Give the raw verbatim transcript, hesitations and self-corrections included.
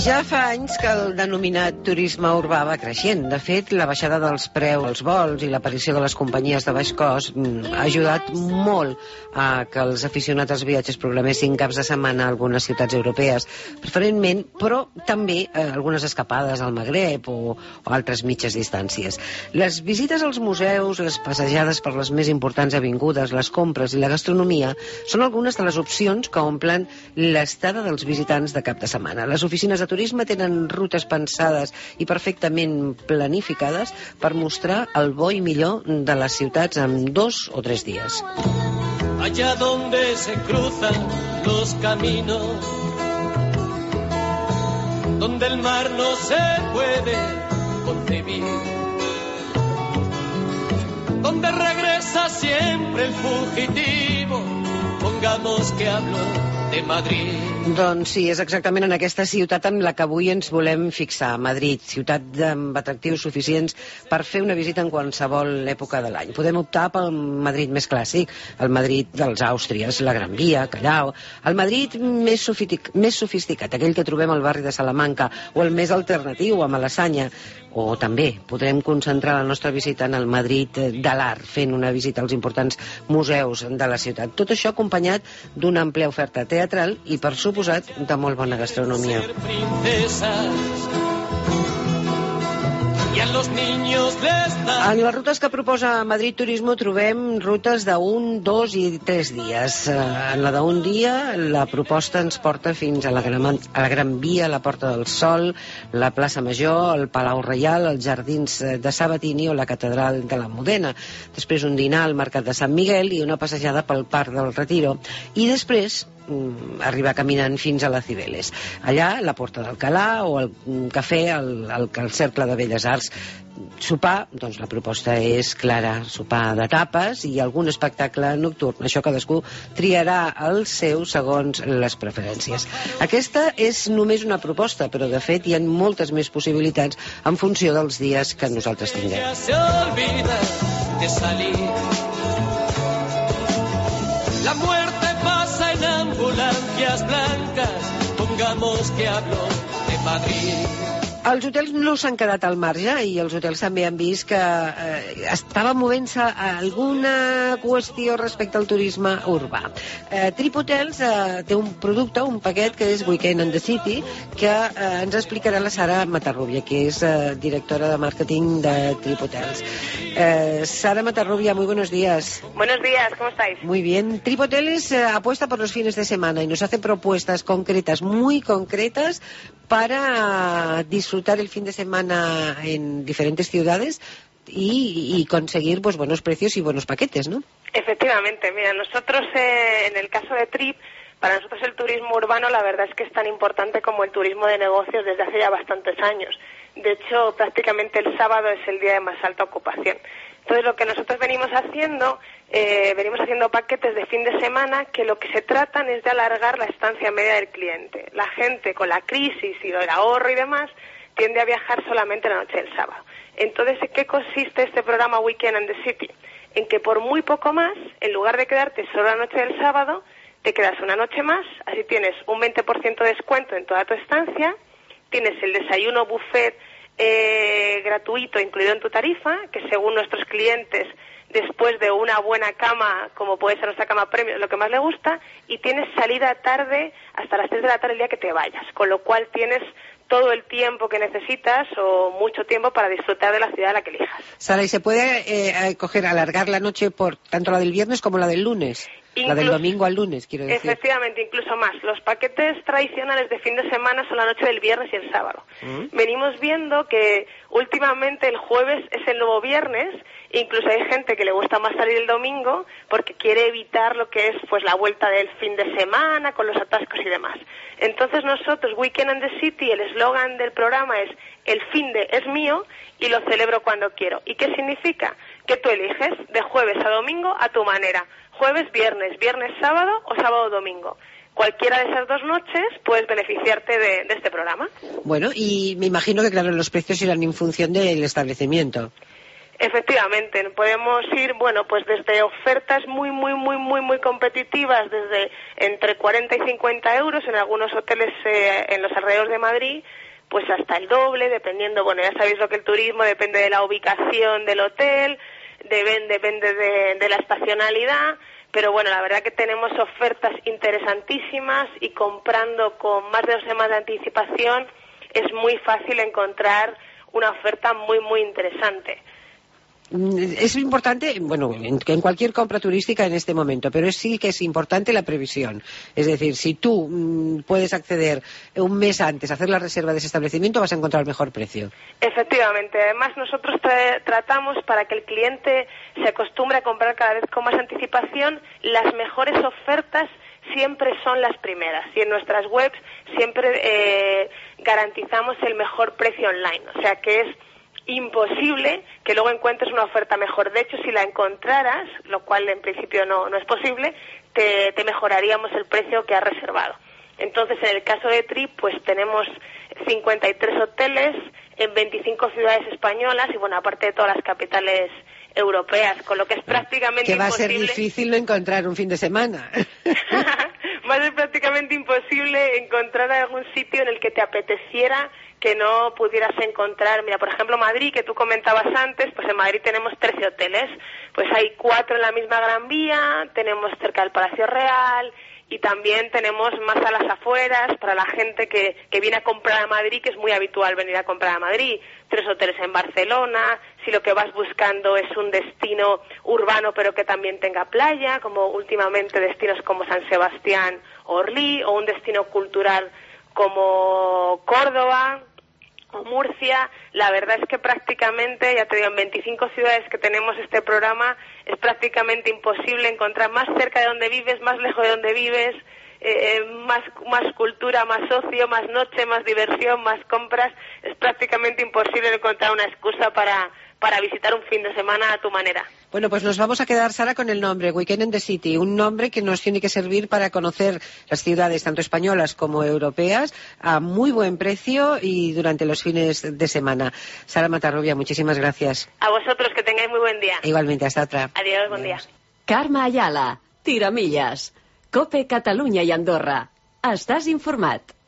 Ja fa anys que el denominat turisme urbà va creixent. De fet, la baixada dels preus dels vols i l'aparició de les companyies de baix cost ha ajudat molt a que els aficionats als viatges programessin caps de setmana a algunes ciutats europees, preferentment, però també eh, algunes escapades al Magreb o, o altres mitges distàncies. Les visites als museus, les passejades per les més importants avingudes, les compres i la gastronomia són algunes de les opcions que omplen l'estada dels visitants de cap de setmana. Les oficines de turisme tenen rutes pensades i perfectament planificades per mostrar el bo i millor de les ciutats en dos o tres dies. Allá donde se cruzan los caminos, donde el mar no se puede concebir, donde regresa siempre el fugitivo, pongamos que hablo de Madrid. Doncs sí, és exactament en aquesta ciutat en la que avui ens volem fixar, Madrid, ciutat amb atractius suficients per fer una visita en qualsevol època de l'any. Podem optar pel Madrid més clàssic, el Madrid dels Àustries, la Gran Via, Callao, el Madrid més, sofisticat, més sofisticat, aquell que trobem al barri de Salamanca, o el més alternatiu, a Malassanya, o també podrem concentrar la nostra visita en el Madrid de l'art, fent una visita als importants museus de la ciutat. Tot això acompanyat d'una àmplia oferta teatral i, per suposat, de molt bona gastronomia. En les rutes que proposa Madrid Turismo trobem rutes d'un, dos i tres dies. En la d'un dia, la proposta ens porta fins a la Gran, a la Gran Via, la Porta del Sol, la Plaça Major, el Palau Reial, els Jardins de Sabatini o la Catedral de la Modena. Després un dinar al Mercat de Sant Miguel i una passejada pel Parc del Retiro. I després arribar caminant fins a la Cibeles. Allà, la Porta d'Alcalà o el cafè al, al, al Cercle de Belles Arts. Sopar, doncs la proposta és clara, sopar de tapes i algun espectacle nocturn. Això cadascú triarà el seu segons les preferències. Aquesta és només una proposta, però de fet hi ha moltes més possibilitats en funció dels dies que nosaltres tinguem. La muerte pasa en ambulancias blancas, pongamos que hablo de Madrid. Els hotels no s'han quedat al marge i els hotels també han vist que eh, estava movent-se alguna qüestió respecte al turisme urbà. Eh, Trip Hotels eh, té un producte, un paquet que és Weekend in the City, que eh, ens explicarà la Sara Matarrubia, que és eh, directora de màrqueting de Trip Hotels. Eh, Sara Matarrubia, muy buenos días. Buenos días, ¿cómo estáis? Muy bien. Trip Hotels eh, apuesta por los fines de semana y nos hace propuestas concretas, muy concretas, para disfrutar el fin de semana en diferentes ciudades y, y conseguir pues buenos precios y buenos paquetes, ¿no? Efectivamente, mira, nosotros eh, en el caso de Trip, para nosotros el turismo urbano la verdad es que es tan importante como el turismo de negocios desde hace ya bastantes años. De hecho, prácticamente el sábado es el día de más alta ocupación. Entonces, lo que nosotros venimos haciendo, eh, venimos haciendo paquetes de fin de semana que lo que se tratan es de alargar la estancia media del cliente. La gente, con la crisis y el ahorro y demás, tiende a viajar solamente la noche del sábado. Entonces, ¿en qué consiste este programa Weekend in the City? En que por muy poco más, en lugar de quedarte solo la noche del sábado, te quedas una noche más, así tienes un veinte por ciento de descuento en toda tu estancia, tienes el desayuno buffet eh, gratuito incluido en tu tarifa, que según nuestros clientes, después de una buena cama, como puede ser nuestra cama premium, lo que más le gusta, y tienes salida tarde hasta las tres de la tarde el día que te vayas, con lo cual tienes todo el tiempo que necesitas o mucho tiempo para disfrutar de la ciudad a la que elijas. Sara, ¿y se puede eh, coger, alargar la noche por tanto la del viernes como la del lunes? Incluso, la del domingo al lunes, quiero decir. Efectivamente, incluso más. Los paquetes tradicionales de fin de semana son la noche del viernes y el sábado. ¿Mm? Venimos viendo que últimamente el jueves es el nuevo viernes, incluso hay gente que le gusta más salir el domingo porque quiere evitar lo que es pues la vuelta del fin de semana con los atascos y demás. Entonces nosotros, Weekend in the City, el eslogan del programa es el fin de es mío y lo celebro cuando quiero. ¿Y qué significa? Que tú eliges de jueves a domingo a tu manera. Jueves, viernes, viernes, sábado o sábado, domingo. Cualquiera de esas dos noches puedes beneficiarte de, de este programa. Bueno, y me imagino que, claro, los precios irán en función del establecimiento. Efectivamente, podemos ir, bueno, pues desde ofertas muy, muy, muy, muy, muy competitivas, desde entre cuarenta y cincuenta euros en algunos hoteles eh, en los alrededores de Madrid, pues hasta el doble, dependiendo, bueno, ya sabéis lo que el turismo depende de la ubicación del hotel, deben, depende de, de la estacionalidad, pero bueno, la verdad que tenemos ofertas interesantísimas y comprando con más de dos semanas de anticipación es muy fácil encontrar una oferta muy, muy interesante. Es importante, bueno, en, en cualquier compra turística en este momento, pero sí que es importante la previsión. Es decir, si tú mmm, puedes acceder un mes antes a hacer la reserva de ese establecimiento, vas a encontrar el mejor precio. Efectivamente. Además, nosotros tra- tratamos para que el cliente se acostumbre a comprar cada vez con más anticipación. Las mejores ofertas siempre son las primeras. Y en nuestras webs siempre eh, garantizamos el mejor precio online. O sea que es imposible que luego encuentres una oferta mejor. De hecho, si la encontraras, lo cual en principio no, no es posible, te, te mejoraríamos el precio que has reservado. Entonces, en el caso de Trip, pues tenemos cincuenta y tres hoteles en veinticinco ciudades españolas y, bueno, aparte de todas las capitales europeas, con lo que es prácticamente imposible. Que va imposible... a ser difícil no encontrar un fin de semana. Va a ser prácticamente imposible encontrar algún sitio en el que te apeteciera que no pudieras encontrar. Mira, por ejemplo, Madrid, que tú comentabas antes, pues en Madrid tenemos trece hoteles. Pues hay cuatro en la misma Gran Vía, tenemos cerca del Palacio Real y también tenemos más a las afueras para la gente que, que viene a comprar a Madrid, que es muy habitual venir a comprar a Madrid. Tres hoteles en Barcelona, si lo que vas buscando es un destino urbano pero que también tenga playa, como últimamente destinos como San Sebastián o Orlí, o un destino cultural como Córdoba o Murcia. La verdad es que prácticamente, ya te digo, en veinticinco ciudades que tenemos este programa, es prácticamente imposible encontrar más cerca de donde vives, más lejos de donde vives, eh, más, más cultura, más ocio, más noche, más diversión, más compras. Es prácticamente imposible encontrar una excusa para, para visitar un fin de semana a tu manera. Bueno, pues nos vamos a quedar, Sara, con el nombre, Weekend in the City, un nombre que nos tiene que servir para conocer las ciudades, tanto españolas como europeas, a muy buen precio y durante los fines de semana. Sara Matarrubia, muchísimas gracias. A vosotros, que tengáis muy buen día. Igualmente, hasta otra. Adiós, buen día. Carme Ayala, Tiramillas, COPE Catalunya i Andorra. Estàs informat.